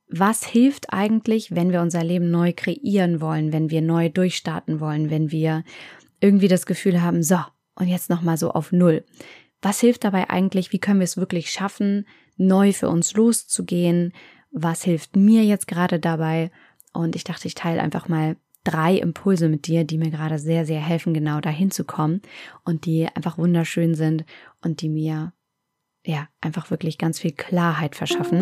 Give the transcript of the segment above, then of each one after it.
was hilft eigentlich, wenn wir unser Leben neu kreieren wollen, wenn wir neu durchstarten wollen, wenn wir irgendwie das Gefühl haben, so, und jetzt nochmal so auf Null. Was hilft dabei eigentlich? Wie können wir es wirklich schaffen, neu für uns loszugehen? Was hilft mir jetzt gerade dabei? Und ich dachte, ich teile einfach mal 3 Impulse mit dir, die mir gerade sehr, sehr helfen, genau dahin zu kommen und die einfach wunderschön sind und die mir einfach wirklich ganz viel Klarheit verschaffen.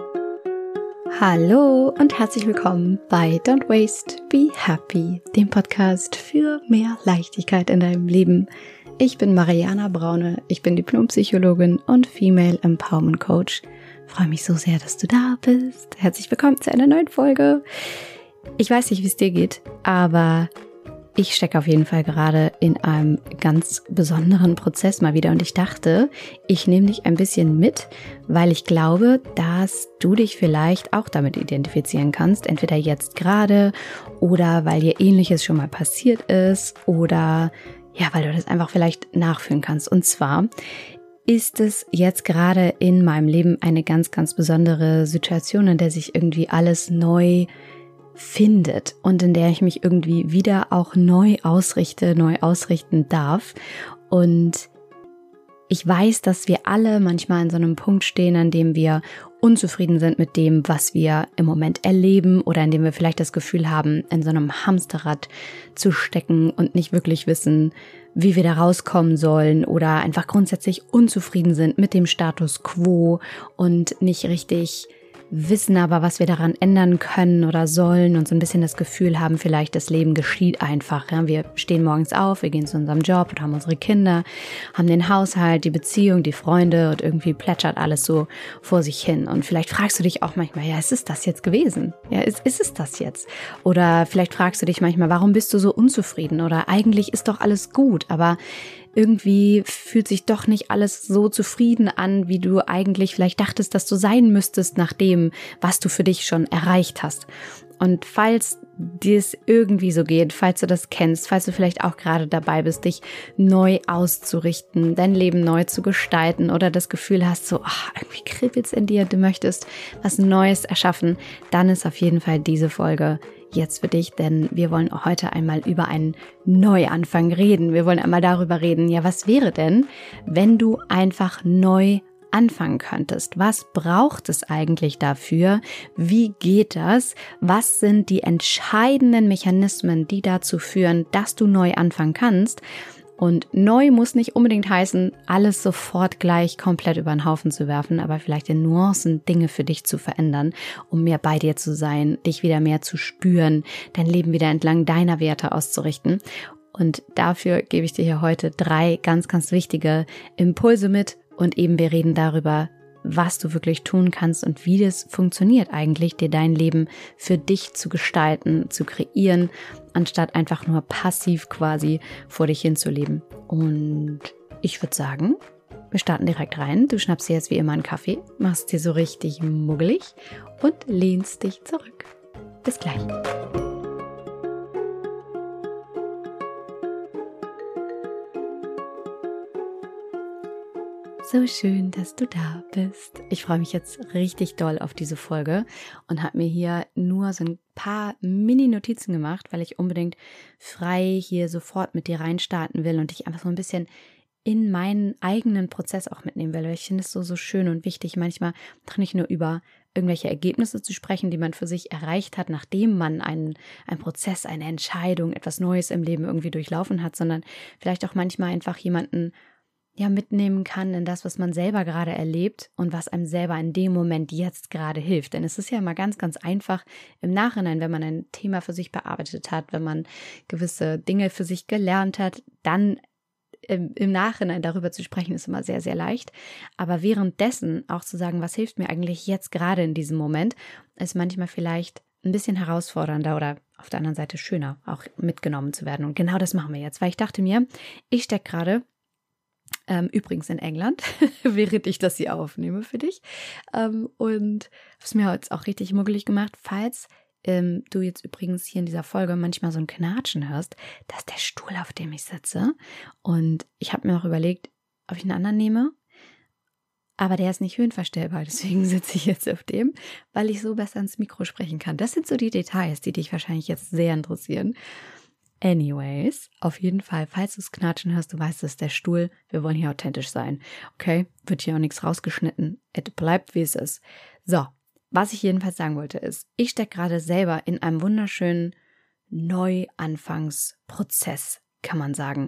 Hallo und herzlich willkommen bei Don't Waste, Be Happy, dem Podcast für mehr Leichtigkeit in deinem Leben. Ich bin Mariana Braune, ich bin Diplompsychologin und Female Empowerment Coach. Ich freue mich so sehr, dass du da bist. Herzlich willkommen zu einer neuen Folge. Ich weiß nicht, wie es dir geht, aber ich stecke auf jeden Fall gerade in einem ganz besonderen Prozess mal wieder und ich dachte, ich nehme dich ein bisschen mit, weil ich glaube, dass du dich vielleicht auch damit identifizieren kannst, entweder jetzt gerade oder weil dir Ähnliches schon mal passiert ist oder weil du das einfach vielleicht nachfühlen kannst. Und zwar ist es jetzt gerade in meinem Leben eine ganz, ganz besondere Situation, in der sich irgendwie alles neu findet und in der ich mich irgendwie wieder auch neu ausrichten darf. Und ich weiß, dass wir alle manchmal an so einem Punkt stehen, an dem wir unzufrieden sind mit dem, was wir im Moment erleben oder in dem wir vielleicht das Gefühl haben, in so einem Hamsterrad zu stecken und nicht wirklich wissen, wie wir da rauskommen sollen oder einfach grundsätzlich unzufrieden sind mit dem Status quo und nicht richtig wissen aber, was wir daran ändern können oder sollen und so ein bisschen das Gefühl haben, vielleicht das Leben geschieht einfach. Ja? Wir stehen morgens auf, wir gehen zu unserem Job und haben unsere Kinder, haben den Haushalt, die Beziehung, die Freunde und irgendwie plätschert alles so vor sich hin. Und vielleicht fragst du dich auch manchmal, ist es das jetzt gewesen? Ja, ist es das jetzt? Oder vielleicht fragst du dich manchmal, warum bist du so unzufrieden? Oder eigentlich ist doch alles gut, aber irgendwie fühlt sich doch nicht alles so zufrieden an, wie du eigentlich vielleicht dachtest, dass du sein müsstest nach dem, was du für dich schon erreicht hast. Und falls dir es irgendwie so geht, falls du das kennst, falls du vielleicht auch gerade dabei bist, dich neu auszurichten, dein Leben neu zu gestalten oder das Gefühl hast, so irgendwie kribbelt's in dir, du möchtest was Neues erschaffen, dann ist auf jeden Fall diese Folge jetzt für dich, denn wir wollen heute einmal über einen Neuanfang reden. Wir wollen einmal darüber reden, was wäre denn, wenn du einfach neu anfangen könntest? Was braucht es eigentlich dafür? Wie geht das? Was sind die entscheidenden Mechanismen, die dazu führen, dass du neu anfangen kannst? Und neu muss nicht unbedingt heißen, alles sofort gleich komplett über den Haufen zu werfen, aber vielleicht in Nuancen Dinge für dich zu verändern, um mehr bei dir zu sein, dich wieder mehr zu spüren, dein Leben wieder entlang deiner Werte auszurichten. Und dafür gebe ich dir hier heute 3 ganz, ganz wichtige Impulse mit und eben wir reden darüber, was du wirklich tun kannst und wie das funktioniert eigentlich, dir dein Leben für dich zu gestalten, zu kreieren, anstatt einfach nur passiv quasi vor dich hinzuleben. Und ich würde sagen, wir starten direkt rein. Du schnappst dir jetzt wie immer einen Kaffee, machst dir so richtig muggelig und lehnst dich zurück. Bis gleich. So schön, dass du da bist. Ich freue mich jetzt richtig doll auf diese Folge und habe mir hier nur so ein paar Mini-Notizen gemacht, weil ich unbedingt frei hier sofort mit dir reinstarten will und dich einfach so ein bisschen in meinen eigenen Prozess auch mitnehmen will. Weil ich finde es so schön und wichtig, manchmal doch nicht nur über irgendwelche Ergebnisse zu sprechen, die man für sich erreicht hat, nachdem man einen Prozess, eine Entscheidung, etwas Neues im Leben irgendwie durchlaufen hat, sondern vielleicht auch manchmal einfach jemanden mitnehmen kann in das, was man selber gerade erlebt und was einem selber in dem Moment jetzt gerade hilft. Denn es ist ja immer ganz, ganz einfach im Nachhinein, wenn man ein Thema für sich bearbeitet hat, wenn man gewisse Dinge für sich gelernt hat, dann im Nachhinein darüber zu sprechen, ist immer sehr, sehr leicht. Aber währenddessen auch zu sagen, was hilft mir eigentlich jetzt gerade in diesem Moment, ist manchmal vielleicht ein bisschen herausfordernder oder auf der anderen Seite schöner, auch mitgenommen zu werden. Und genau das machen wir jetzt, weil ich dachte mir, ich stecke gerade übrigens in England, während ich das hier aufnehme für dich. Und habe es mir jetzt auch richtig muggelig gemacht, falls du jetzt übrigens hier in dieser Folge manchmal so ein Knatschen hörst, das ist der Stuhl, auf dem ich sitze. Und ich habe mir auch überlegt, ob ich einen anderen nehme. Aber der ist nicht höhenverstellbar, deswegen sitze ich jetzt auf dem, weil ich so besser ins Mikro sprechen kann. Das sind so die Details, die dich wahrscheinlich jetzt sehr interessieren. Anyways, auf jeden Fall, falls du es knatschen hörst, du weißt, das ist der Stuhl. Wir wollen hier authentisch sein. Okay, wird hier auch nichts rausgeschnitten. Es bleibt, wie es ist. So, was ich jedenfalls sagen wollte ist, ich stecke gerade selber in einem wunderschönen Neuanfangsprozess, kann man sagen.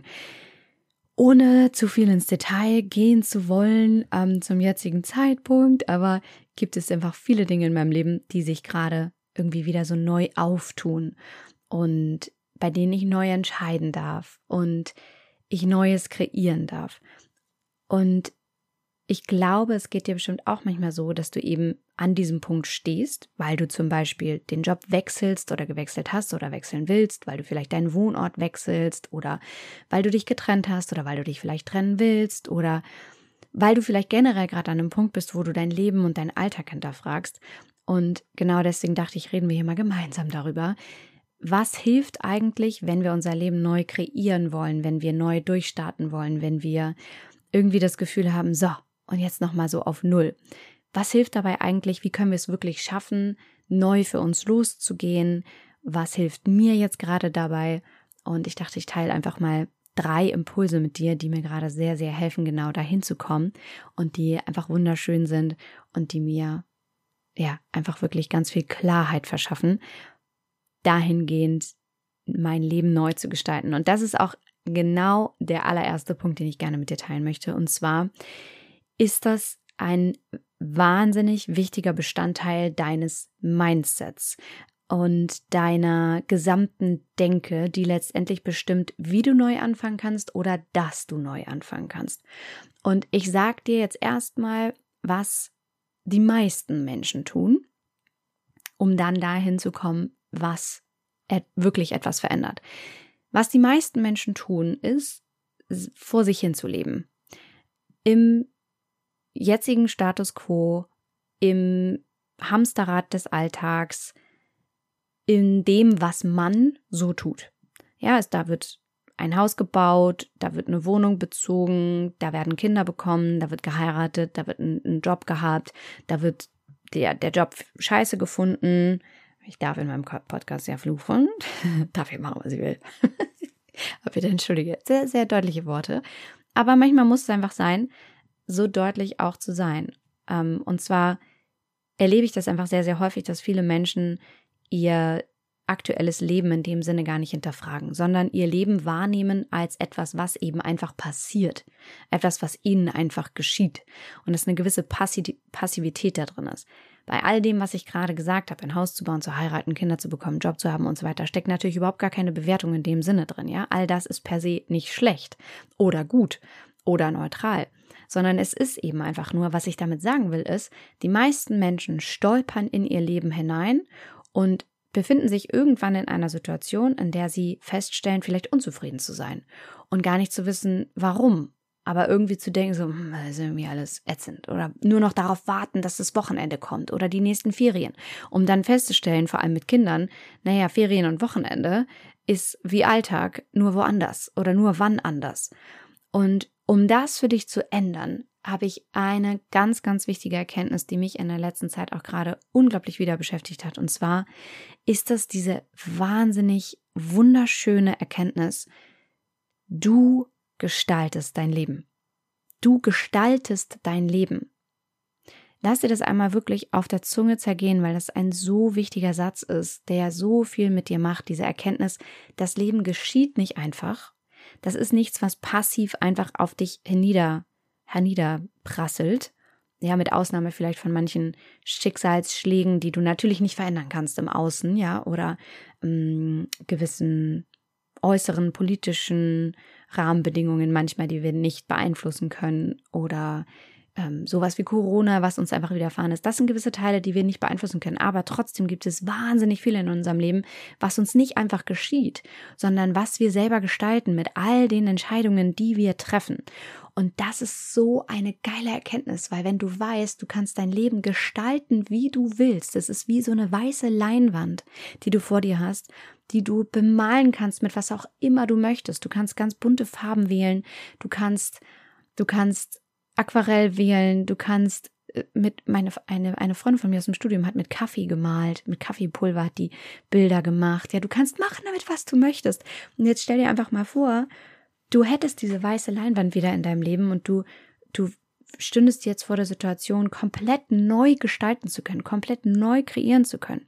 Ohne zu viel ins Detail gehen zu wollen zum jetzigen Zeitpunkt, aber gibt es einfach viele Dinge in meinem Leben, die sich gerade irgendwie wieder so neu auftun und bei denen ich neu entscheiden darf und ich Neues kreieren darf. Und ich glaube, es geht dir bestimmt auch manchmal so, dass du eben an diesem Punkt stehst, weil du zum Beispiel den Job wechselst oder gewechselt hast oder wechseln willst, weil du vielleicht deinen Wohnort wechselst oder weil du dich getrennt hast oder weil du dich vielleicht trennen willst oder weil du vielleicht generell gerade an einem Punkt bist, wo du dein Leben und deinen Alltag hinterfragst. Und genau deswegen dachte ich, reden wir hier mal gemeinsam darüber. Was hilft eigentlich, wenn wir unser Leben neu kreieren wollen, wenn wir neu durchstarten wollen, wenn wir irgendwie das Gefühl haben, so, und jetzt nochmal so auf Null. Was hilft dabei eigentlich? Wie können wir es wirklich schaffen, neu für uns loszugehen? Was hilft mir jetzt gerade dabei? Und ich dachte, ich teile einfach mal 3 Impulse mit dir, die mir gerade sehr, sehr helfen, genau dahin zu kommen und die einfach wunderschön sind und die mir ja einfach wirklich ganz viel Klarheit verschaffen, dahingehend mein Leben neu zu gestalten. Und das ist auch genau der allererste Punkt, den ich gerne mit dir teilen möchte. Und zwar ist das ein wahnsinnig wichtiger Bestandteil deines Mindsets und deiner gesamten Denke, die letztendlich bestimmt, wie du neu anfangen kannst oder dass du neu anfangen kannst. Und ich sage dir jetzt erstmal, was die meisten Menschen tun, um dann dahin zu kommen, was wirklich etwas verändert. Was die meisten Menschen tun, ist, vor sich hin zu leben. Im jetzigen Status quo, im Hamsterrad des Alltags, in dem, was man so tut. Ja, da wird ein Haus gebaut, da wird eine Wohnung bezogen, da werden Kinder bekommen, da wird geheiratet, da wird ein Job gehabt, da wird der Job scheiße gefunden. Ich darf in meinem Podcast ja fluchen, darf ich machen, was ich will. Aber bitte entschuldige, sehr, sehr deutliche Worte. Aber manchmal muss es einfach sein, so deutlich auch zu sein. Und zwar erlebe ich das einfach sehr, sehr häufig, dass viele Menschen ihr aktuelles Leben in dem Sinne gar nicht hinterfragen, sondern ihr Leben wahrnehmen als etwas, was eben einfach passiert. Etwas, was ihnen einfach geschieht. Und dass eine gewisse Passivität da drin ist. Bei all dem, was ich gerade gesagt habe, ein Haus zu bauen, zu heiraten, Kinder zu bekommen, Job zu haben und so weiter, steckt natürlich überhaupt gar keine Bewertung in dem Sinne drin. Ja, all das ist per se nicht schlecht oder gut oder neutral, sondern es ist eben einfach nur, was ich damit sagen will, ist, die meisten Menschen stolpern in ihr Leben hinein und befinden sich irgendwann in einer Situation, in der sie feststellen, vielleicht unzufrieden zu sein und gar nicht zu wissen, warum. Aber irgendwie zu denken, so, das ist irgendwie alles ätzend. Oder nur noch darauf warten, dass das Wochenende kommt oder die nächsten Ferien. Um dann festzustellen, vor allem mit Kindern, naja, Ferien und Wochenende ist wie Alltag, nur woanders oder nur wann anders. Und um das für dich zu ändern, habe ich eine ganz, ganz wichtige Erkenntnis, die mich in der letzten Zeit auch gerade unglaublich wieder beschäftigt hat. Und zwar ist das diese wahnsinnig wunderschöne Erkenntnis, du gestaltest dein Leben. Du gestaltest dein Leben. Lass dir das einmal wirklich auf der Zunge zergehen, weil das ein so wichtiger Satz ist, der so viel mit dir macht, diese Erkenntnis, das Leben geschieht nicht einfach. Das ist nichts, was passiv einfach auf dich herniederprasselt. Ja, mit Ausnahme vielleicht von manchen Schicksalsschlägen, die du natürlich nicht verändern kannst im Außen, ja, oder gewissen äußeren politischen Rahmenbedingungen manchmal, die wir nicht beeinflussen können oder sowas wie Corona, was uns einfach widerfahren ist. Das sind gewisse Teile, die wir nicht beeinflussen können. Aber trotzdem gibt es wahnsinnig viel in unserem Leben, was uns nicht einfach geschieht, sondern was wir selber gestalten mit all den Entscheidungen, die wir treffen. Und das ist so eine geile Erkenntnis, weil wenn du weißt, du kannst dein Leben gestalten, wie du willst. Es ist wie so eine weiße Leinwand, die du vor dir hast, die du bemalen kannst mit was auch immer du möchtest. Du kannst ganz bunte Farben wählen. Du kannst Aquarell wählen, du kannst eine Freundin von mir aus dem Studium hat mit Kaffee gemalt, mit Kaffeepulver hat die Bilder gemacht. Ja, du kannst machen damit, was du möchtest. Und jetzt stell dir einfach mal vor, du hättest diese weiße Leinwand wieder in deinem Leben und du stündest jetzt vor der Situation, komplett neu gestalten zu können, komplett neu kreieren zu können.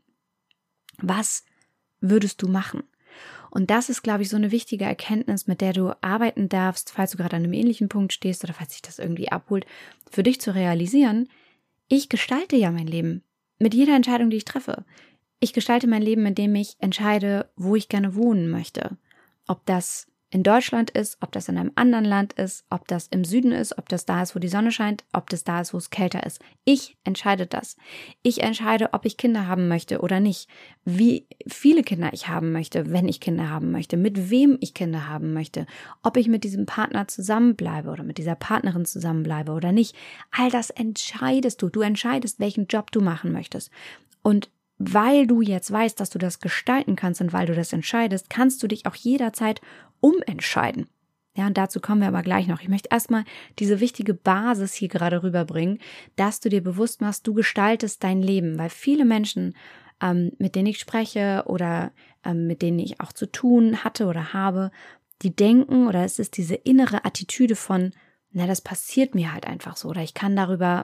Was würdest du machen? Und das ist, glaube ich, so eine wichtige Erkenntnis, mit der du arbeiten darfst, falls du gerade an einem ähnlichen Punkt stehst oder falls sich das irgendwie abholt, für dich zu realisieren, ich gestalte ja mein Leben mit jeder Entscheidung, die ich treffe. Ich gestalte mein Leben, indem ich entscheide, wo ich gerne wohnen möchte. Ob das in Deutschland ist, ob das in einem anderen Land ist, ob das im Süden ist, ob das da ist, wo die Sonne scheint, ob das da ist, wo es kälter ist. Ich entscheide das. Ich entscheide, ob ich Kinder haben möchte oder nicht, wie viele Kinder ich haben möchte, wenn ich Kinder haben möchte, mit wem ich Kinder haben möchte, ob ich mit diesem Partner zusammenbleibe oder mit dieser Partnerin zusammenbleibe oder nicht. All das entscheidest du. Du entscheidest, welchen Job du machen möchtest. Und weil du jetzt weißt, dass du das gestalten kannst und weil du das entscheidest, kannst du dich auch jederzeit umentscheiden. Ja, und dazu kommen wir aber gleich noch. Ich möchte erstmal diese wichtige Basis hier gerade rüberbringen, dass du dir bewusst machst, du gestaltest dein Leben, weil viele Menschen, mit denen ich spreche oder mit denen ich auch zu tun hatte oder habe, die denken oder es ist diese innere Attitüde von, na, das passiert mir halt einfach so oder ich kann da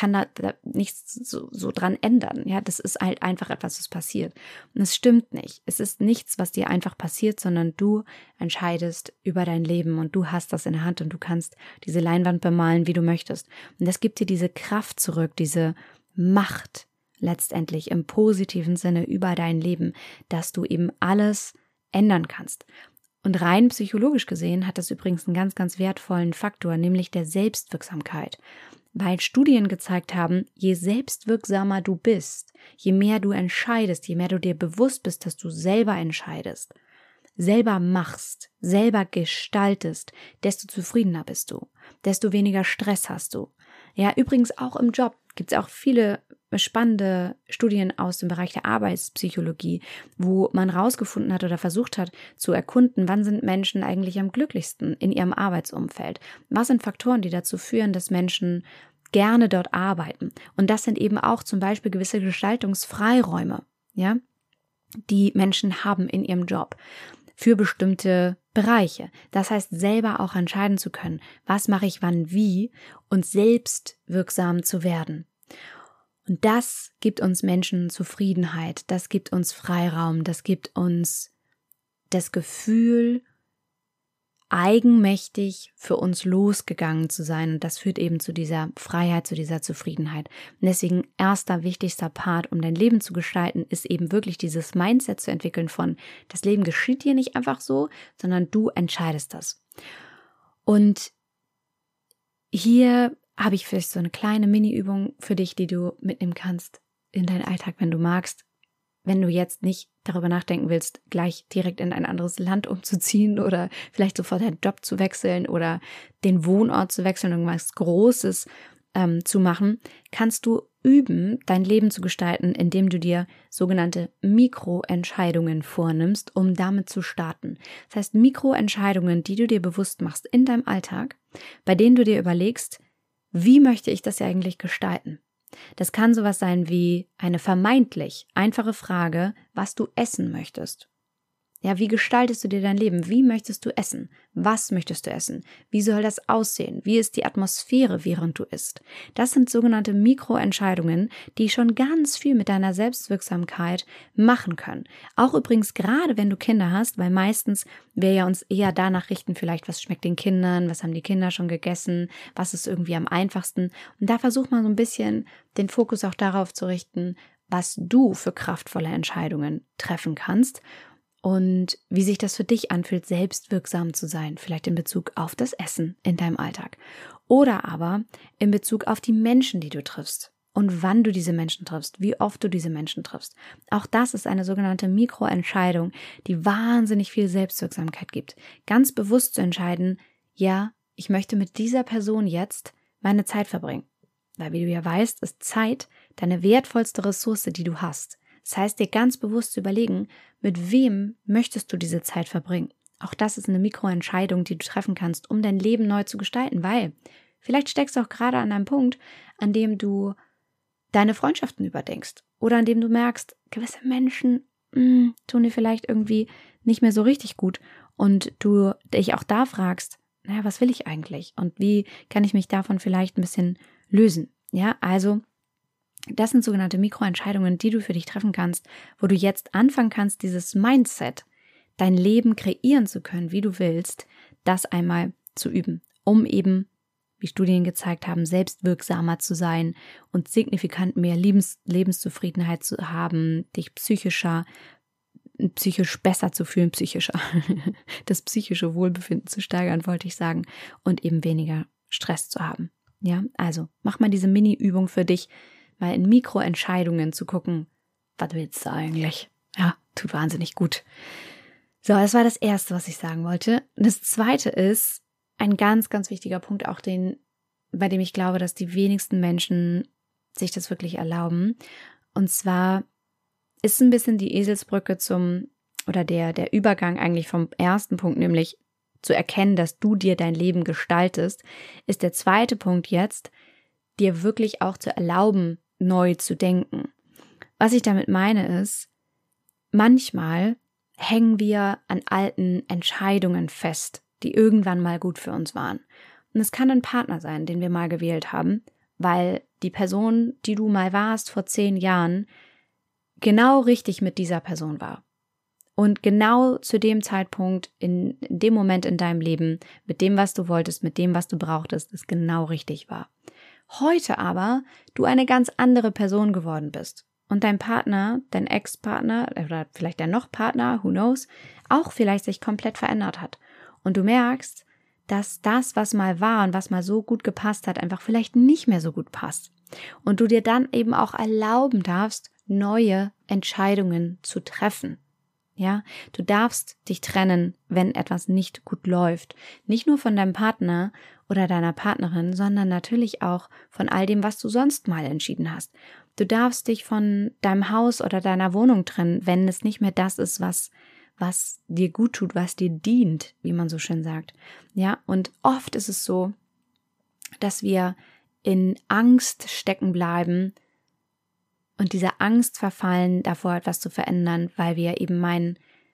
nichts so dran ändern. Ja, das ist halt einfach etwas, was passiert. Und es stimmt nicht. Es ist nichts, was dir einfach passiert, sondern du entscheidest über dein Leben und du hast das in der Hand und du kannst diese Leinwand bemalen, wie du möchtest. Und das gibt dir diese Kraft zurück, diese Macht letztendlich im positiven Sinne über dein Leben, dass du eben alles ändern kannst. Und rein psychologisch gesehen hat das übrigens einen ganz, ganz wertvollen Faktor, nämlich der Selbstwirksamkeit. Weil Studien gezeigt haben, je selbstwirksamer du bist, je mehr du entscheidest, je mehr du dir bewusst bist, dass du selber entscheidest, selber machst, selber gestaltest, desto zufriedener bist du, desto weniger Stress hast du. Ja, übrigens auch im Job gibt es auch viele spannende Studien aus dem Bereich der Arbeitspsychologie, wo man rausgefunden hat oder versucht hat zu erkunden, wann sind Menschen eigentlich am glücklichsten in ihrem Arbeitsumfeld. Was sind Faktoren, die dazu führen, dass Menschen gerne dort arbeiten? Und das sind eben auch zum Beispiel gewisse Gestaltungsfreiräume, ja, die Menschen haben in ihrem Job für bestimmte Bereiche. Das heißt, selber auch entscheiden zu können, was mache ich wann wie und selbst wirksam zu werden. Und das gibt uns Menschen Zufriedenheit, das gibt uns Freiraum, das gibt uns das Gefühl, eigenmächtig für uns losgegangen zu sein. Und das führt eben zu dieser Freiheit, zu dieser Zufriedenheit. Und deswegen erster wichtigster Part, um dein Leben zu gestalten, ist eben wirklich dieses Mindset zu entwickeln von, das Leben geschieht dir nicht einfach so, sondern du entscheidest das. Und hier habe ich vielleicht so eine kleine Mini-Übung für dich, die du mitnehmen kannst in deinen Alltag, wenn du magst. Wenn du jetzt nicht darüber nachdenken willst, gleich direkt in ein anderes Land umzuziehen oder vielleicht sofort deinen Job zu wechseln oder den Wohnort zu wechseln, irgendwas Großes zu machen, kannst du üben, dein Leben zu gestalten, indem du dir sogenannte Mikroentscheidungen vornimmst, um damit zu starten. Das heißt, Mikroentscheidungen, die du dir bewusst machst in deinem Alltag, bei denen du dir überlegst, wie möchte ich das ja eigentlich gestalten? Das kann sowas sein wie eine vermeintlich einfache Frage, was du essen möchtest. Ja, wie gestaltest du dir dein Leben? Wie möchtest du essen? Was möchtest du essen? Wie soll das aussehen? Wie ist die Atmosphäre, während du isst? Das sind sogenannte Mikroentscheidungen, die schon ganz viel mit deiner Selbstwirksamkeit machen können. Auch übrigens gerade, wenn du Kinder hast, weil meistens wir ja uns eher danach richten, vielleicht was schmeckt den Kindern, was haben die Kinder schon gegessen, was ist irgendwie am einfachsten. Und da versucht man so ein bisschen den Fokus auch darauf zu richten, was du für kraftvolle Entscheidungen treffen kannst. Und wie sich das für dich anfühlt, selbstwirksam zu sein, vielleicht in Bezug auf das Essen in deinem Alltag oder aber in Bezug auf die Menschen, die du triffst und wann du diese Menschen triffst, wie oft du diese Menschen triffst. Auch das ist eine sogenannte Mikroentscheidung, die wahnsinnig viel Selbstwirksamkeit gibt. Ganz bewusst zu entscheiden, ja, ich möchte mit dieser Person jetzt meine Zeit verbringen. Weil, wie du ja weißt, ist Zeit deine wertvollste Ressource, die du hast. Das heißt, dir ganz bewusst zu überlegen, mit wem möchtest du diese Zeit verbringen. Auch das ist eine Mikroentscheidung, die du treffen kannst, um dein Leben neu zu gestalten, weil Vielleicht steckst du auch gerade an einem Punkt, an dem du deine Freundschaften überdenkst oder an dem du merkst, gewisse Menschen tun dir vielleicht irgendwie nicht mehr so richtig gut und du dich auch da fragst, naja, was will ich eigentlich und wie kann ich mich davon vielleicht ein bisschen lösen? Ja, also das sind sogenannte Mikroentscheidungen, die du für dich treffen kannst, wo du jetzt anfangen kannst, dieses Mindset, dein Leben kreieren zu können, wie du willst, das einmal zu üben, um eben, wie Studien gezeigt haben, selbstwirksamer zu sein und signifikant mehr Lebenszufriedenheit zu haben, dich psychisch besser zu fühlen, das psychische Wohlbefinden zu steigern, wollte ich sagen, und eben weniger Stress zu haben. Ja, also mach mal diese Mini-Übung für dich, mal in Mikroentscheidungen zu gucken, was willst du eigentlich? Ja, tut wahnsinnig gut. So, das war das Erste, was ich sagen wollte. Das Zweite ist ein ganz, ganz wichtiger Punkt, auch bei dem ich glaube, dass die wenigsten Menschen sich das wirklich erlauben. Und zwar ist ein bisschen die Eselsbrücke der Übergang eigentlich vom ersten Punkt, nämlich zu erkennen, dass du dir dein Leben gestaltest, ist der zweite Punkt jetzt, dir wirklich auch zu erlauben, neu zu denken. Was ich damit meine ist, manchmal hängen wir an alten Entscheidungen fest, die irgendwann mal gut für uns waren. Und es kann ein Partner sein, den wir mal gewählt haben, weil die Person, die du mal warst vor 10 Jahren, genau richtig mit dieser Person war. Und genau zu dem Zeitpunkt, in dem Moment in deinem Leben, mit dem, was du wolltest, mit dem, was du brauchtest, es genau richtig war. Heute aber du eine ganz andere Person geworden bist und dein Partner, dein Ex-Partner oder vielleicht dein Noch-Partner, who knows, auch vielleicht sich komplett verändert hat. Und du merkst, dass das, was mal war und was mal so gut gepasst hat, einfach vielleicht nicht mehr so gut passt. Und du dir dann eben auch erlauben darfst, neue Entscheidungen zu treffen. Ja, du darfst dich trennen, wenn etwas nicht gut läuft. Nicht nur von deinem Partner oder deiner Partnerin, sondern natürlich auch von all dem, was du sonst mal entschieden hast. Du darfst dich von deinem Haus oder deiner Wohnung trennen, wenn es nicht mehr das ist, was dir gut tut, was dir dient, wie man so schön sagt. Ja, und oft ist es so, dass wir in Angst stecken bleiben und diese Angst verfallen, davor etwas zu verändern, weil wir eben meinen,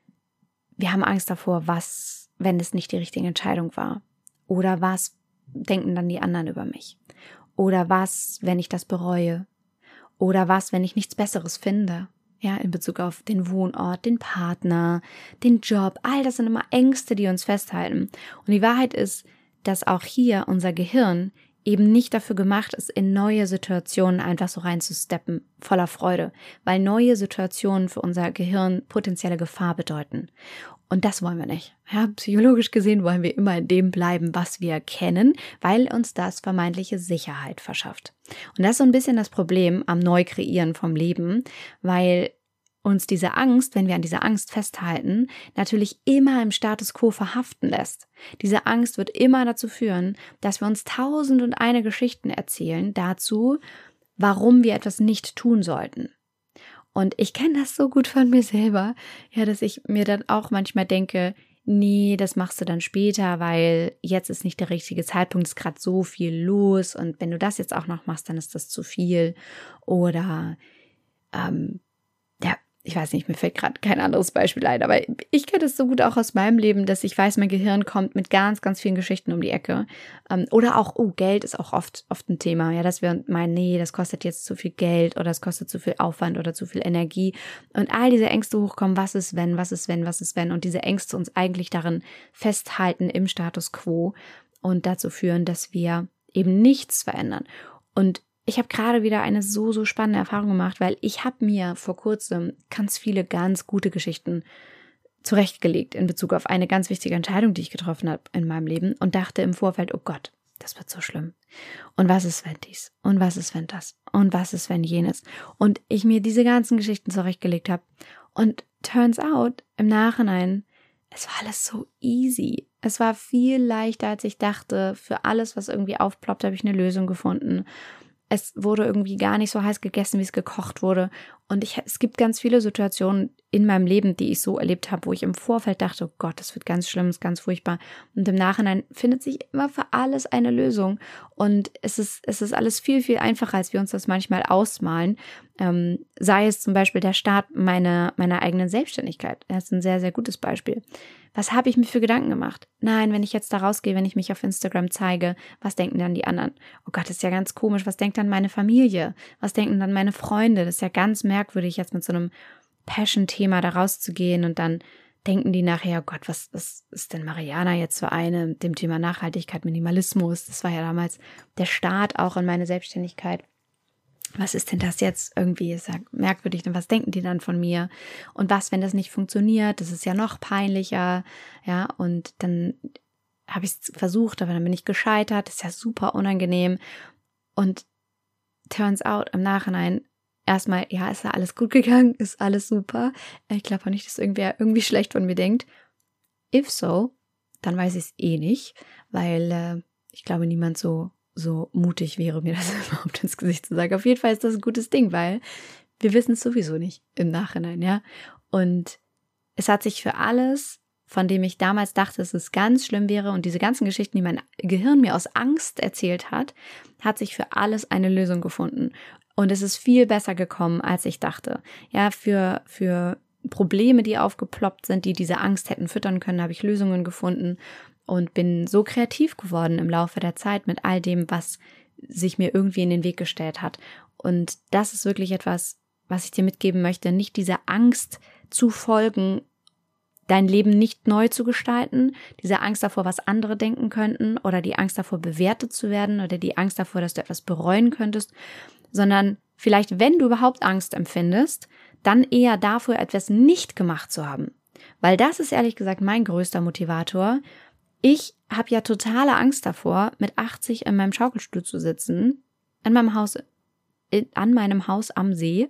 wir haben Angst davor, was, wenn es nicht die richtige Entscheidung war? Oder was denken dann die anderen über mich? Oder was, wenn ich das bereue? Oder was, wenn ich nichts Besseres finde? Ja, in Bezug auf den Wohnort, den Partner, den Job, all das sind immer Ängste, die uns festhalten. Und die Wahrheit ist, dass auch hier unser Gehirn eben nicht dafür gemacht ist, in neue Situationen einfach so reinzusteppen, voller Freude, weil neue Situationen für unser Gehirn potenzielle Gefahr bedeuten. Und das wollen wir nicht. Ja, psychologisch gesehen wollen wir immer in dem bleiben, was wir kennen, weil uns das vermeintliche Sicherheit verschafft. Und das ist so ein bisschen das Problem am Neukreieren vom Leben, weil uns diese Angst, wenn wir an dieser Angst festhalten, natürlich immer im Status quo verhaften lässt. Diese Angst wird immer dazu führen, dass wir uns 1001 Geschichten erzählen dazu, warum wir etwas nicht tun sollten. Und ich kenne das so gut von mir selber, ja, dass ich mir dann auch manchmal denke, nee, das machst du dann später, weil jetzt ist nicht der richtige Zeitpunkt, es ist gerade so viel los und wenn du das jetzt auch noch machst, dann ist das zu viel. Oder ich weiß nicht, mir fällt gerade kein anderes Beispiel ein, aber ich kenne es so gut auch aus meinem Leben, dass ich weiß, mein Gehirn kommt mit ganz, ganz vielen Geschichten um die Ecke. Oder auch, Geld ist auch oft ein Thema, ja, dass wir meinen, nee, das kostet jetzt zu viel Geld oder es kostet zu viel Aufwand oder zu viel Energie. Und all diese Ängste hochkommen, was ist wenn und diese Ängste uns eigentlich darin festhalten im Status quo und dazu führen, dass wir eben nichts verändern. Und ich habe gerade wieder eine so spannende Erfahrung gemacht, weil ich habe mir vor kurzem ganz viele ganz gute Geschichten zurechtgelegt in Bezug auf eine ganz wichtige Entscheidung, die ich getroffen habe in meinem Leben und dachte im Vorfeld, oh Gott, das wird so schlimm. Und was ist, wenn dies? Und was ist, wenn das? Und was ist, wenn jenes? Und ich mir diese ganzen Geschichten zurechtgelegt habe. Und turns out, im Nachhinein, es war alles so easy. Es war viel leichter, als ich dachte. Für alles, was irgendwie aufploppt, habe ich eine Lösung gefunden. Es wurde irgendwie gar nicht so heiß gegessen, wie es gekocht wurde. Und es gibt ganz viele Situationen, in meinem Leben, die ich so erlebt habe, wo ich im Vorfeld dachte, oh Gott, das wird ganz schlimm, ist ganz furchtbar. Und im Nachhinein findet sich immer für alles eine Lösung. Und es ist alles viel, viel einfacher, als wir uns das manchmal ausmalen. Sei es zum Beispiel der Start meiner eigenen Selbstständigkeit. Das ist ein sehr, sehr gutes Beispiel. Was habe ich mir für Gedanken gemacht? Nein, wenn ich jetzt da rausgehe, wenn ich mich auf Instagram zeige, was denken dann die anderen? Oh Gott, das ist ja ganz komisch. Was denkt dann meine Familie? Was denken dann meine Freunde? Das ist ja ganz merkwürdig, jetzt mit so einem Passion-Thema da rauszugehen und dann denken die nachher, oh Gott, was ist denn Mariana jetzt für eine mit dem Thema Nachhaltigkeit, Minimalismus? Das war ja damals der Start auch in meine Selbstständigkeit. Was ist denn das jetzt irgendwie? Ist ja merkwürdig, denn was denken die dann von mir? Und was, wenn das nicht funktioniert? Das ist ja noch peinlicher, ja, und dann habe ich es versucht, aber dann bin ich gescheitert, das ist ja super unangenehm und turns out im Nachhinein erstmal, ja, ist ja alles gut gegangen, ist alles super. Ich glaube auch nicht, dass irgendwer irgendwie schlecht von mir denkt. If so, dann weiß ich es eh nicht, weil ich glaube, niemand so mutig wäre, mir das überhaupt ins Gesicht zu sagen. Auf jeden Fall ist das ein gutes Ding, weil wir wissen es sowieso nicht im Nachhinein, ja. Und es hat sich für alles, von dem ich damals dachte, dass es ganz schlimm wäre und diese ganzen Geschichten, die mein Gehirn mir aus Angst erzählt hat, hat sich für alles eine Lösung gefunden. Und es ist viel besser gekommen, als ich dachte. Ja, für Probleme, die aufgeploppt sind, die diese Angst hätten füttern können, habe ich Lösungen gefunden und bin so kreativ geworden im Laufe der Zeit mit all dem, was sich mir irgendwie in den Weg gestellt hat. Und das ist wirklich etwas, was ich dir mitgeben möchte, nicht dieser Angst zu folgen, dein Leben nicht neu zu gestalten, diese Angst davor, was andere denken könnten oder die Angst davor, bewertet zu werden oder die Angst davor, dass du etwas bereuen könntest, sondern vielleicht, wenn du überhaupt Angst empfindest, dann eher dafür, etwas nicht gemacht zu haben. Weil das ist ehrlich gesagt mein größter Motivator. Ich habe ja totale Angst davor, mit 80 in meinem Schaukelstuhl zu sitzen, an meinem Haus am See,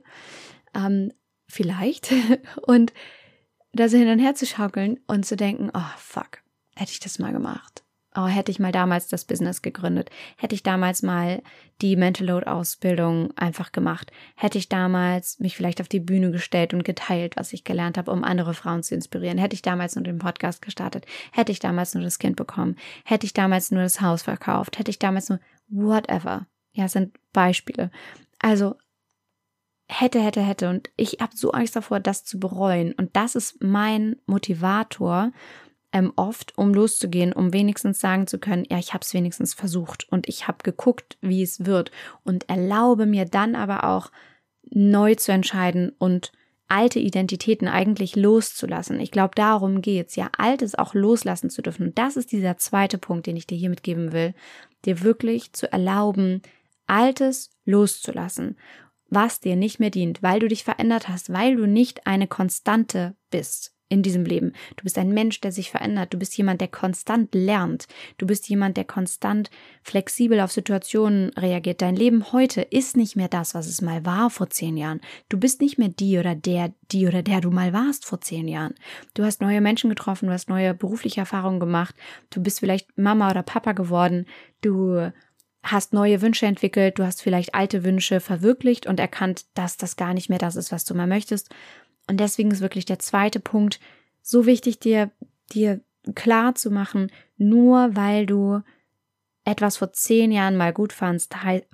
vielleicht, und da so hin und her zu schaukeln und zu denken, oh fuck, hätte ich das mal gemacht. Oh, hätte ich mal damals das Business gegründet, hätte ich damals mal die Mental Load Ausbildung einfach gemacht, hätte ich damals mich vielleicht auf die Bühne gestellt und geteilt, was ich gelernt habe, um andere Frauen zu inspirieren, hätte ich damals nur den Podcast gestartet, hätte ich damals nur das Kind bekommen, hätte ich damals nur das Haus verkauft, hätte ich damals nur whatever. Ja, es sind Beispiele. Also hätte und ich habe so Angst davor, das zu bereuen und das ist mein Motivator, oft, um loszugehen, um wenigstens sagen zu können, ja, ich habe es wenigstens versucht und ich habe geguckt, wie es wird und erlaube mir dann aber auch neu zu entscheiden und alte Identitäten eigentlich loszulassen. Ich glaube, darum geht's, ja, Altes auch loslassen zu dürfen. Und das ist dieser zweite Punkt, den ich dir hier mitgeben will, dir wirklich zu erlauben, Altes loszulassen, was dir nicht mehr dient, weil du dich verändert hast, weil du nicht eine Konstante bist in diesem Leben. Du bist ein Mensch, der sich verändert. Du bist jemand, der konstant lernt. Du bist jemand, der konstant flexibel auf Situationen reagiert. Dein Leben heute ist nicht mehr das, was es mal war vor 10 Jahren. Du bist nicht mehr die oder der du mal warst vor 10 Jahren. Du hast neue Menschen getroffen, du hast neue berufliche Erfahrungen gemacht. Du bist vielleicht Mama oder Papa geworden. Du hast neue Wünsche entwickelt. Du hast vielleicht alte Wünsche verwirklicht und erkannt, dass das gar nicht mehr das ist, was du mal möchtest. Und deswegen ist wirklich der zweite Punkt so wichtig, dir klar zu machen, nur weil du etwas vor 10 Jahren mal gut fandest,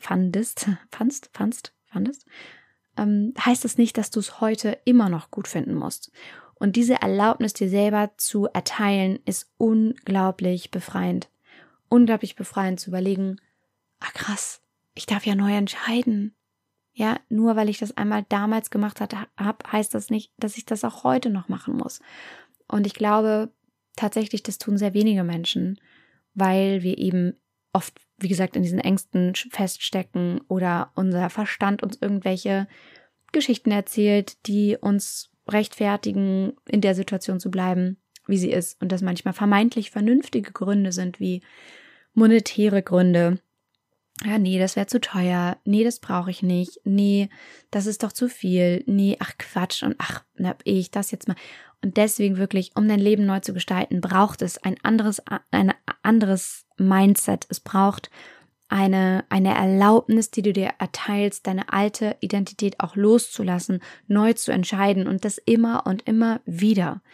heißt es nicht, dass du es heute immer noch gut finden musst. Und diese Erlaubnis dir selber zu erteilen, ist unglaublich befreiend. Unglaublich befreiend zu überlegen, krass, ich darf ja neu entscheiden. Ja, nur weil ich das einmal damals gemacht habe, heißt das nicht, dass ich das auch heute noch machen muss. Und ich glaube tatsächlich, das tun sehr wenige Menschen, weil wir eben oft, wie gesagt, in diesen Ängsten feststecken oder unser Verstand uns irgendwelche Geschichten erzählt, die uns rechtfertigen, in der Situation zu bleiben, wie sie ist. Und das manchmal vermeintlich vernünftige Gründe sind, wie monetäre Gründe. Ja, nee, das wäre zu teuer. Nee, das brauche ich nicht. Nee, das ist doch zu viel. Nee, ach Quatsch. Und ach, ich das jetzt mal. Und deswegen wirklich, um dein Leben neu zu gestalten, braucht es ein anderes Mindset. Es braucht eine Erlaubnis, die du dir erteilst, deine alte Identität auch loszulassen, neu zu entscheiden und das immer und immer wieder.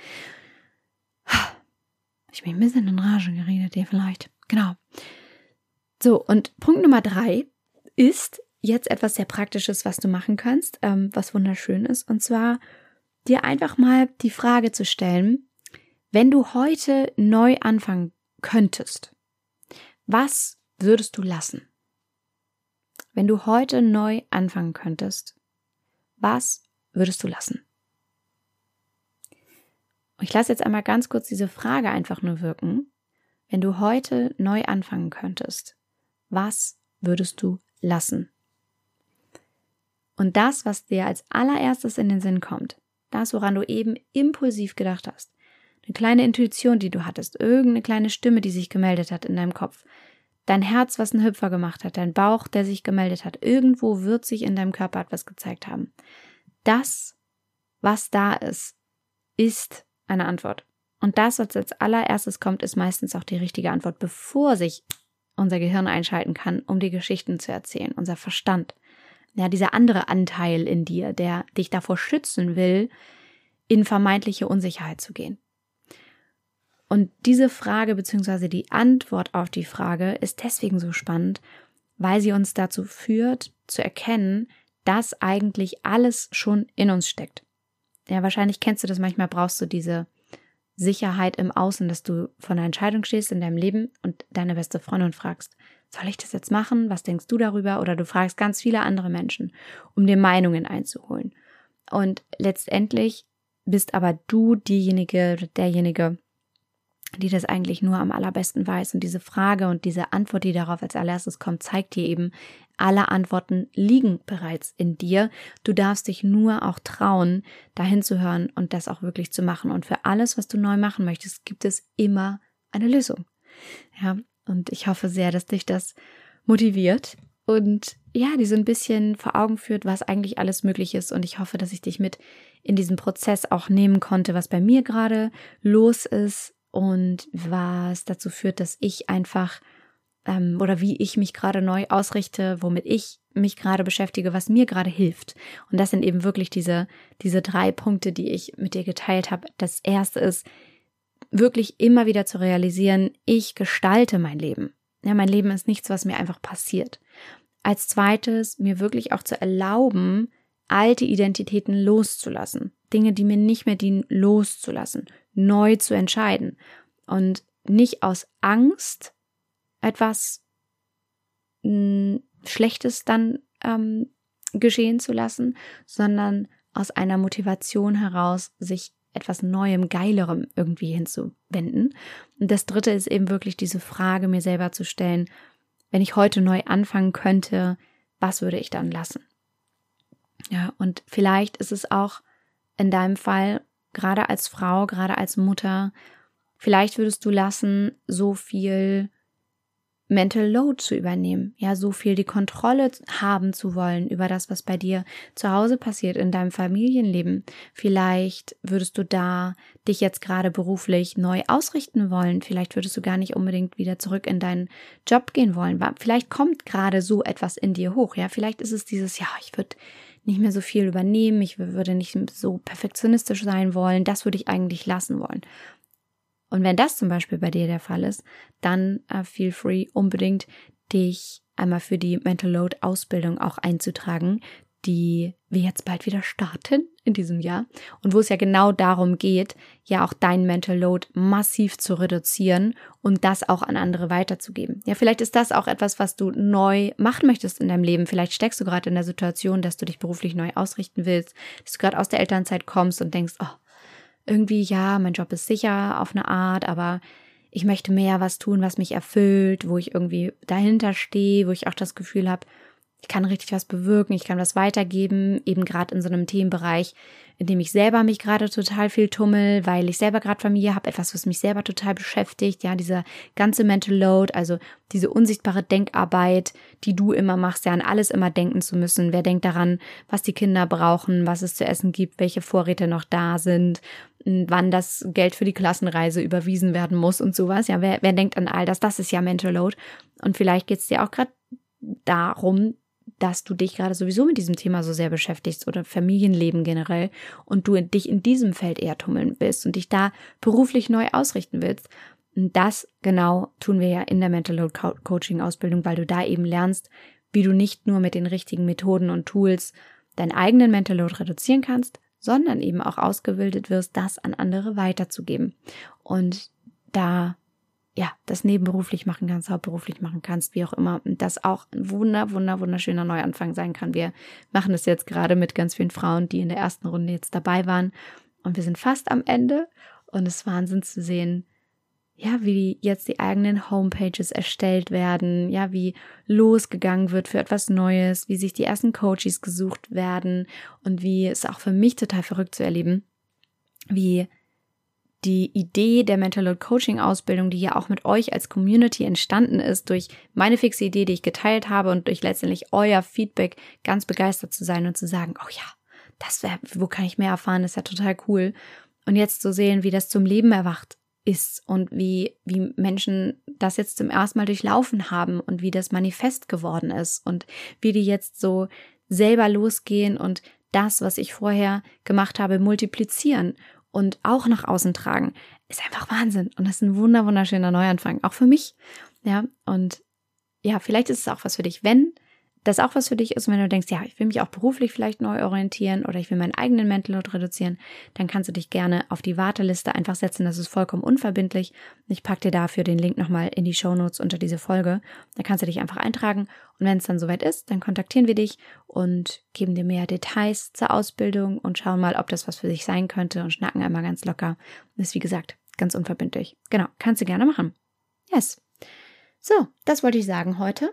Ich bin ein bisschen in Rage geredet hier vielleicht. Genau. So, und Punkt Nummer 3 ist jetzt etwas sehr Praktisches, was du machen kannst, was wunderschön ist. Und zwar dir einfach mal die Frage zu stellen, wenn du heute neu anfangen könntest, was würdest du lassen? Wenn du heute neu anfangen könntest, was würdest du lassen? Ich lasse jetzt einmal ganz kurz diese Frage einfach nur wirken. Wenn du heute neu anfangen könntest, was würdest du lassen? Und das, was dir als allererstes in den Sinn kommt, das, woran du eben impulsiv gedacht hast, eine kleine Intuition, die du hattest, irgendeine kleine Stimme, die sich gemeldet hat in deinem Kopf, dein Herz, was einen Hüpfer gemacht hat, dein Bauch, der sich gemeldet hat, irgendwo wird sich in deinem Körper etwas gezeigt haben. Das, was da ist eine Antwort. Und das, was als allererstes kommt, ist meistens auch die richtige Antwort, bevor sich unser Gehirn einschalten kann, um die Geschichten zu erzählen, unser Verstand. Ja, dieser andere Anteil in dir, der dich davor schützen will, in vermeintliche Unsicherheit zu gehen. Und diese Frage bzw. die Antwort auf die Frage ist deswegen so spannend, weil sie uns dazu führt, zu erkennen, dass eigentlich alles schon in uns steckt. Ja, wahrscheinlich kennst du das, manchmal brauchst du diese Sicherheit im Außen, dass du vor einer Entscheidung stehst in deinem Leben und deine beste Freundin fragst, soll ich das jetzt machen? Was denkst du darüber? Oder du fragst ganz viele andere Menschen, um dir Meinungen einzuholen. Und letztendlich bist aber du diejenige oder derjenige, die das eigentlich nur am allerbesten weiß. Und diese Frage und diese Antwort, die darauf als allererstes kommt, zeigt dir eben, alle Antworten liegen bereits in dir. Du darfst dich nur auch trauen, dahin zu hören und das auch wirklich zu machen. Und für alles, was du neu machen möchtest, gibt es immer eine Lösung. Ja, und ich hoffe sehr, dass dich das motiviert und ja, dir so ein bisschen vor Augen führt, was eigentlich alles möglich ist. Und ich hoffe, dass ich dich mit in diesen Prozess auch nehmen konnte, was bei mir gerade los ist und was dazu führt, dass ich einfach oder wie ich mich gerade neu ausrichte, womit ich mich gerade beschäftige, was mir gerade hilft. Und das sind eben wirklich diese 3 Punkte, die ich mit dir geteilt habe. Das erste ist, wirklich immer wieder zu realisieren, ich gestalte mein Leben. Ja, mein Leben ist nichts, was mir einfach passiert. Als zweites, mir wirklich auch zu erlauben, alte Identitäten loszulassen. Dinge, die mir nicht mehr dienen, loszulassen. Neu zu entscheiden. Und nicht aus Angst, etwas Schlechtes dann geschehen zu lassen, sondern aus einer Motivation heraus, sich etwas Neuem, Geilerem irgendwie hinzuwenden. Und das dritte ist eben wirklich diese Frage, mir selber zu stellen, wenn ich heute neu anfangen könnte, was würde ich dann lassen? Ja, und vielleicht ist es auch in deinem Fall, gerade als Frau, gerade als Mutter, vielleicht würdest du lassen, so viel Mental Load zu übernehmen, ja, so viel die Kontrolle haben zu wollen über das, was bei dir zu Hause passiert, in deinem Familienleben. Vielleicht würdest du da dich jetzt gerade beruflich neu ausrichten wollen. Vielleicht würdest du gar nicht unbedingt wieder zurück in deinen Job gehen wollen. Vielleicht kommt gerade so etwas in dir hoch, ja. Vielleicht ist es dieses, ja, ich würde nicht mehr so viel übernehmen, ich würde nicht so perfektionistisch sein wollen, das würde ich eigentlich lassen wollen. Und wenn das zum Beispiel bei dir der Fall ist, dann feel free, unbedingt dich einmal für die Mental Load Ausbildung auch einzutragen, die wir jetzt bald wieder starten in diesem Jahr und wo es ja genau darum geht, ja auch dein Mental Load massiv zu reduzieren und das auch an andere weiterzugeben. Ja, vielleicht ist das auch etwas, was du neu machen möchtest in deinem Leben. Vielleicht steckst du gerade in der Situation, dass du dich beruflich neu ausrichten willst, dass du gerade aus der Elternzeit kommst und denkst, oh, irgendwie, ja, mein Job ist sicher auf eine Art, aber ich möchte mehr was tun, was mich erfüllt, wo ich irgendwie dahinter stehe, wo ich auch das Gefühl habe, ich kann richtig was bewirken, ich kann was weitergeben, eben gerade in so einem Themenbereich, in dem ich selber mich gerade total viel tummel, weil ich selber gerade Familie habe, etwas, was mich selber total beschäftigt, ja, dieser ganze Mental Load, also diese unsichtbare Denkarbeit, die du immer machst, ja, an alles immer denken zu müssen. Wer denkt daran, was die Kinder brauchen, was es zu essen gibt, welche Vorräte noch da sind, wann das Geld für die Klassenreise überwiesen werden muss und sowas, ja, wer denkt an all das? Das ist ja Mental Load. Und vielleicht geht es dir auch gerade darum, dass du dich gerade sowieso mit diesem Thema so sehr beschäftigst oder Familienleben generell und du dich in diesem Feld eher tummeln willst und dich da beruflich neu ausrichten willst. Und das genau tun wir ja in der Mental Load Coaching Ausbildung, weil du da eben lernst, wie du nicht nur mit den richtigen Methoden und Tools deinen eigenen Mental Load reduzieren kannst, sondern eben auch ausgebildet wirst, das an andere weiterzugeben. Und da das nebenberuflich machen kannst, hauptberuflich machen kannst, wie auch immer. Und das auch ein wunderschöner Neuanfang sein kann. Wir machen das jetzt gerade mit ganz vielen Frauen, die in der ersten Runde jetzt dabei waren. Und wir sind fast am Ende. Und es ist Wahnsinn zu sehen, ja, wie jetzt die eigenen Homepages erstellt werden, ja, wie losgegangen wird für etwas Neues, wie sich die ersten Coaches gesucht werden und wie es auch für mich total verrückt zu erleben, wie die Idee der Mental Load Coaching Ausbildung, die ja auch mit euch als Community entstanden ist, durch meine fixe Idee, die ich geteilt habe und durch letztendlich euer Feedback ganz begeistert zu sein und zu sagen, oh ja, wo kann ich mehr erfahren, das ist ja total cool. Und jetzt zu sehen, wie das zum Leben erwacht ist und wie Menschen das jetzt zum ersten Mal durchlaufen haben und wie das Manifest geworden ist und wie die jetzt so selber losgehen und das, was ich vorher gemacht habe, multiplizieren und auch nach außen tragen, ist einfach Wahnsinn. Und das ist ein wunderschöner Neuanfang, auch für mich. Ja, und ja, vielleicht ist es auch was für dich, wenn das auch was für dich ist, und wenn du denkst, ja, ich will mich auch beruflich vielleicht neu orientieren oder ich will meinen eigenen Mental Load reduzieren, dann kannst du dich gerne auf die Warteliste einfach setzen. Das ist vollkommen unverbindlich. Ich packe dir dafür den Link nochmal in die Shownotes unter diese Folge. Da kannst du dich einfach eintragen und wenn es dann soweit ist, dann kontaktieren wir dich und geben dir mehr Details zur Ausbildung und schauen mal, ob das was für dich sein könnte und schnacken einmal ganz locker. Das ist, wie gesagt, ganz unverbindlich. Genau, kannst du gerne machen. Yes. So, das wollte ich sagen heute.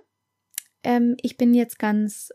Ich bin jetzt ganz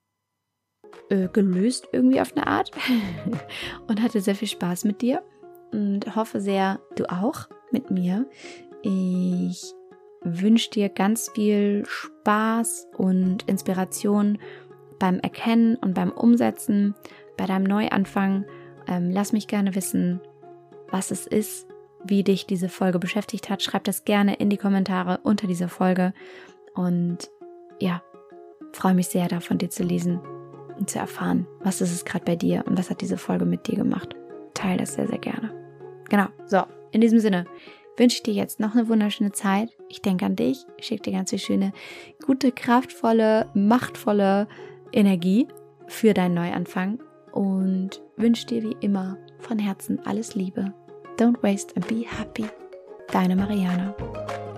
gelöst irgendwie auf eine Art und hatte sehr viel Spaß mit dir und hoffe sehr, du auch mit mir. Ich wünsche dir ganz viel Spaß und Inspiration beim Erkennen und beim Umsetzen, bei deinem Neuanfang. Lass mich gerne wissen, was es ist, wie dich diese Folge beschäftigt hat. Schreib das gerne in die Kommentare unter dieser Folge und ja, freue mich sehr, da von dir zu lesen und zu erfahren, was ist es gerade bei dir und was hat diese Folge mit dir gemacht. Teile das sehr, sehr gerne. Genau, so, in diesem Sinne wünsche ich dir jetzt noch eine wunderschöne Zeit. Ich denke an dich, ich schicke dir ganz viel schöne, gute, kraftvolle, machtvolle Energie für deinen Neuanfang und wünsche dir wie immer von Herzen alles Liebe. Don't waste and be happy. Deine Mariana.